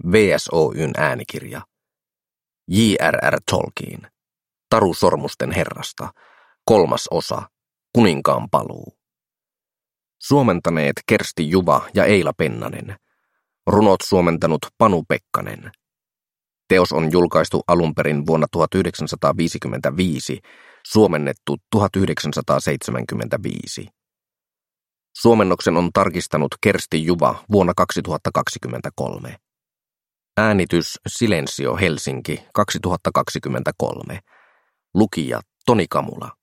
VSOY:n äänikirja. J.R.R. Tolkien. Taru Sormusten herrasta. 3. osa. Kuninkaan paluu. Suomentaneet Kersti Juva ja Eila Pennanen. Runot suomentanut Panu Pekkanen. Teos on julkaistu alun perin vuonna 1955, suomennettu 1975. Suomennoksen on tarkistanut Kersti Juva vuonna 2023. Äänitys Silensio Helsinki 2023. Lukija Toni Kamula.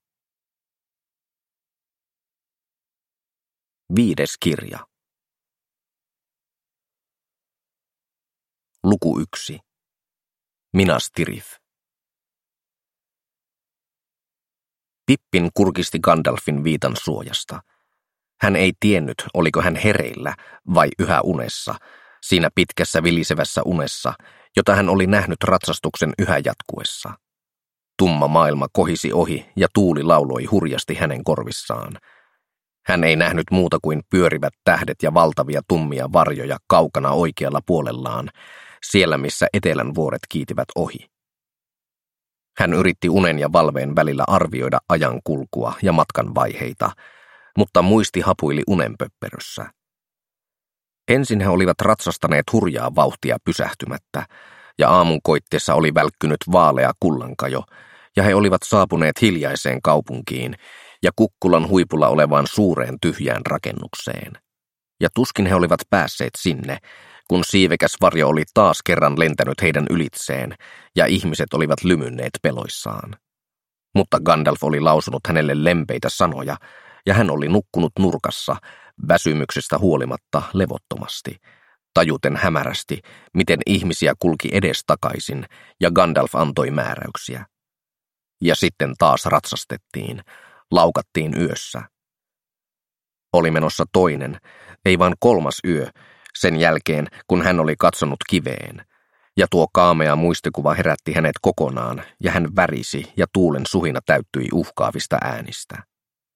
5. kirja. Luku 1. Minas Tirith. Pippin kurkisti Gandalfin viitan suojasta. Hän ei tiennyt, oliko hän hereillä vai yhä unessa, siinä pitkässä vilisevässä unessa, jota hän oli nähnyt ratsastuksen yhä jatkuessa. Tumma maailma kohisi ohi ja tuuli lauloi hurjasti hänen korvissaan. Hän ei nähnyt muuta kuin pyörivät tähdet ja valtavia tummia varjoja kaukana oikealla puolellaan, siellä missä etelän vuoret kiitivät ohi. Hän yritti unen ja valveen välillä arvioida ajan kulkua ja matkan vaiheita, mutta muisti hapuili unenpöpperössä. Ensin he olivat ratsastaneet hurjaa vauhtia pysähtymättä, ja aamun koitteessa oli välkkynyt vaalea kullankajo, ja he olivat saapuneet hiljaiseen kaupunkiin ja kukkulan huipulla olevaan suureen tyhjään rakennukseen. Ja tuskin he olivat päässeet sinne, kun siivekäs varjo oli taas kerran lentänyt heidän ylitseen, ja ihmiset olivat lymynneet peloissaan. Mutta Gandalf oli lausunut hänelle lempeitä sanoja, ja hän oli nukkunut nurkassa, väsymyksestä huolimatta levottomasti, tajuten hämärästi, miten ihmisiä kulki edestakaisin, ja Gandalf antoi määräyksiä. Ja sitten taas ratsastettiin, laukattiin yössä. Oli menossa toinen, ei vain 3. yö, sen jälkeen, kun hän oli katsonut kiveen, ja tuo kaamea muistikuva herätti hänet kokonaan, ja hän värisi, ja tuulen suhina täyttyi uhkaavista äänistä.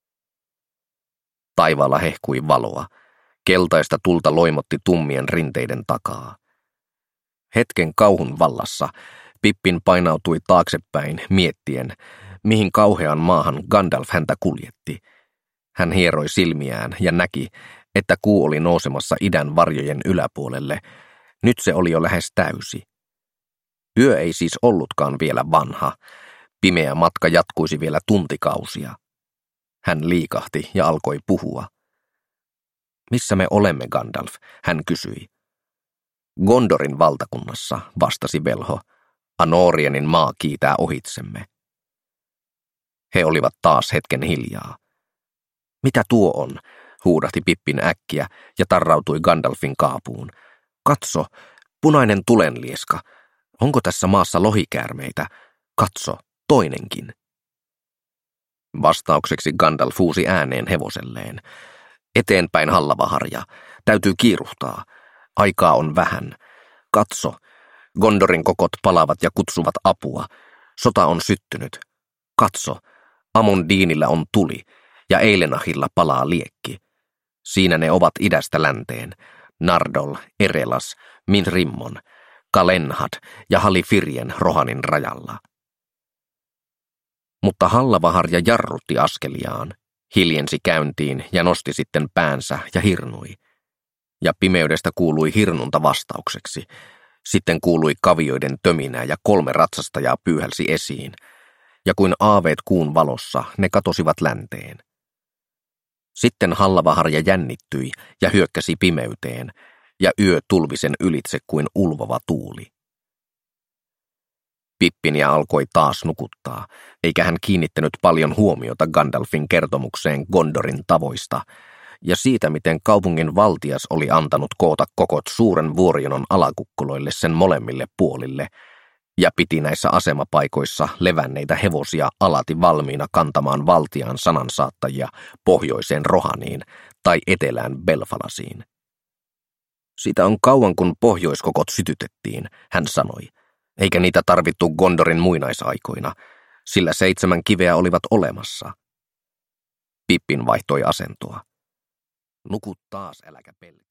Taivaalla hehkui valoa, keltaista tulta loimotti tummien rinteiden takaa. Hetken kauhun vallassa Pippin painautui taaksepäin miettien, mihin kauhean maahan Gandalf häntä kuljetti. Hän hieroi silmiään ja näki, että kuu oli nousemassa idän varjojen yläpuolelle. Nyt se oli jo lähes täysi. Yö ei siis ollutkaan vielä vanha. Pimeä matka jatkuisi vielä tuntikausia. Hän liikahti ja alkoi puhua. Missä me olemme, Gandalf? Hän kysyi. Gondorin valtakunnassa, vastasi velho. Anorienin maa kiitää ohitsemme. He olivat taas hetken hiljaa. Mitä tuo on? Huudahti Pippin äkkiä ja tarrautui Gandalfin kaapuun. Katso, punainen tulenlieska. Onko tässä maassa lohikäärmeitä? Katso, toinenkin. Vastaukseksi Gandalf huusi ääneen hevoselleen. Eteenpäin Hallavaharja. Täytyy kiiruhtaa. Aikaa on vähän. Katso, Gondorin kokot palaavat ja kutsuvat apua. Sota on syttynyt. Katso, Amondiinillä on tuli ja Eilenahilla palaa liekki. Siinä ne ovat idästä länteen. Nardol, Erelas, Minrimmon, Kalenhad ja Halifirien Rohanin rajalla. Mutta Hallavaharja jarrutti askeliaan, hiljensi käyntiin ja nosti sitten päänsä ja hirnui. Ja pimeydestä kuului hirnunta vastaukseksi. Sitten kuului kavioiden töminää ja 3 ratsastajaa pyyhälsi esiin. Ja kuin aaveet kuun valossa, ne katosivat länteen. Sitten Hallavaharja jännittyi ja hyökkäsi pimeyteen, ja yö tulvi sen ylitse kuin ulvova tuuli. Pippiniä alkoi taas nukuttaa, eikä hän kiinnittänyt paljon huomiota Gandalfin kertomukseen Gondorin tavoista, ja siitä, miten kaupungin valtias oli antanut koota kokot suuren vuorijonon alakukkuloille sen molemmille puolille, ja piti näissä asemapaikoissa levänneitä hevosia alati valmiina kantamaan valtiaan sanansaattajia pohjoiseen Rohaniin tai etelään Belfalasiin. Siitä on kauan, kun pohjoiskokot sytytettiin, hän sanoi, eikä niitä tarvittu Gondorin muinaisaikoina, sillä 7 kiveä olivat olemassa. Pippin vaihtoi asentoa. Nuku taas, äläkä pelkää.